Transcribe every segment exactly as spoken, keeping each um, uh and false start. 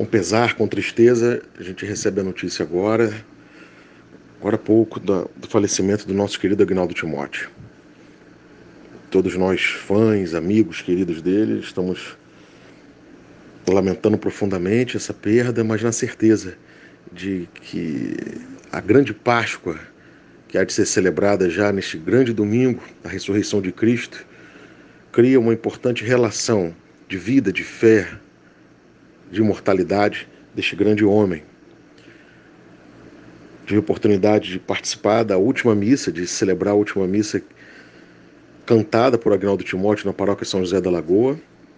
Com pesar, com tristeza, a gente recebe a notícia agora, agora há pouco, do falecimento do nosso querido Agnaldo Timóteo. Todos nós, fãs, amigos, queridos dele, estamos lamentando profundamente essa perda, mas na certeza de que a grande Páscoa, que há de ser celebrada já neste grande domingo, a ressurreição de Cristo, cria uma importante relação de vida, de fé, de imortalidade deste grande homem. Tive a oportunidade de participar da última missa, de celebrar a última missa cantada por Agnaldo Timóteo na paróquia São José da Lagoa.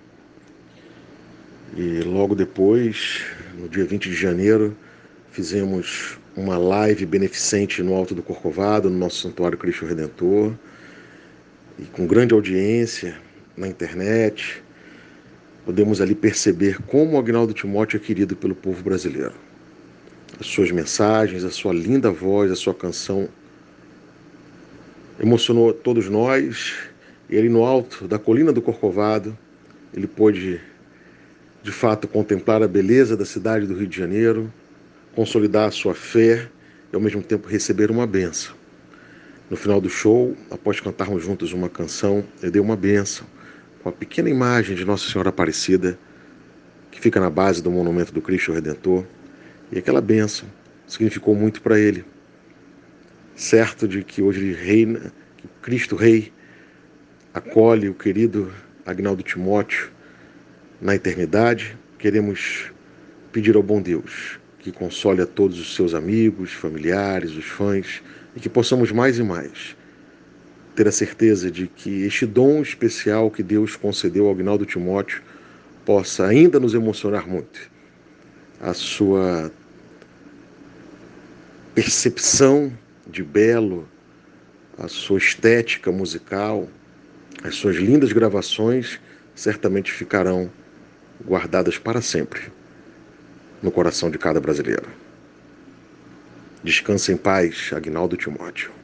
E logo depois, no dia vinte de janeiro, fizemos uma live beneficente no Alto do Corcovado, no nosso Santuário Cristo Redentor, e com grande audiência na internet. Podemos ali perceber como o Agnaldo Timóteo é querido pelo povo brasileiro. As suas mensagens, a sua linda voz, a sua canção emocionou todos nós. E ali no alto da colina do Corcovado, ele pôde, de fato, contemplar a beleza da cidade do Rio de Janeiro, consolidar a sua fé e, ao mesmo tempo, receber uma bênção. No final do show, após cantarmos juntos uma canção, eu dei uma bênção com a pequena imagem de Nossa Senhora Aparecida, que fica na base do monumento do Cristo Redentor. E aquela bênção significou muito para ele. Certo de que hoje ele reina, que Cristo Rei acolhe o querido Agnaldo Timóteo na eternidade, queremos pedir ao bom Deus que console a todos os seus amigos, familiares, os fãs, e que possamos mais e mais ter a certeza de que este dom especial que Deus concedeu ao Agnaldo Timóteo possa ainda nos emocionar muito. A sua percepção de belo, a sua estética musical, as suas lindas gravações certamente ficarão guardadas para sempre no coração de cada brasileiro. Descanse em paz, Agnaldo Timóteo.